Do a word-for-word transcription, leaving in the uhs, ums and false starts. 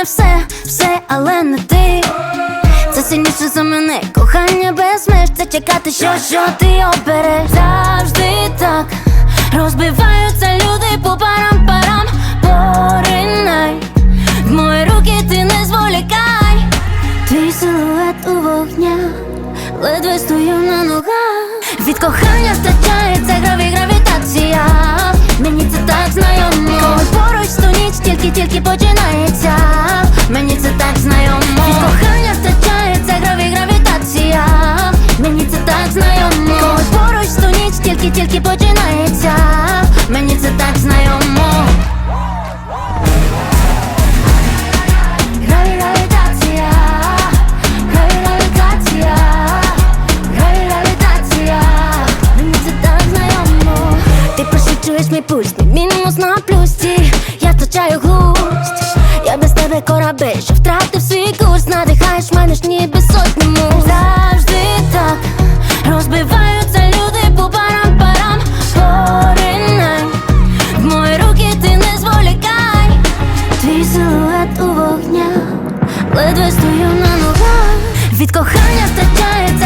мене все, все, але не ти. Це сильніше за мене, кохання без меж. Це чекати, що, що ти обереш. Завжди так розбиваються люди по парам-парам. Поринай в мої руки, ти не зволікай. Твій силует у вогнях, ледве стою на ногах. Від кохання втрачається граві гравітація. Мені це так знайомо. Коли поруч ту ніч тільки-тільки починається. Мені це так знайомо. Від кохання втрачається граві гравітація. Мені це так знайомо. Коли поруч ту ніч тільки-тільки починається. Мені це так знайомо. Граві гравітація. Граві гравітація. Граві гравітація. Мені це так знайомо. Ти пришвидшуєш мій пульс, мій мінус на плюсі. Я втрачаю глузд. Я без тебе корабель, що втратив свій курс. Надихаєш мене ж ніби сотні муз. Завжди так розбиваються люди по парам-парам. Поринай в мої руки, ти не зволікай. Твій силует у вогнях, ледве стою на ногах. Від кохання втрачається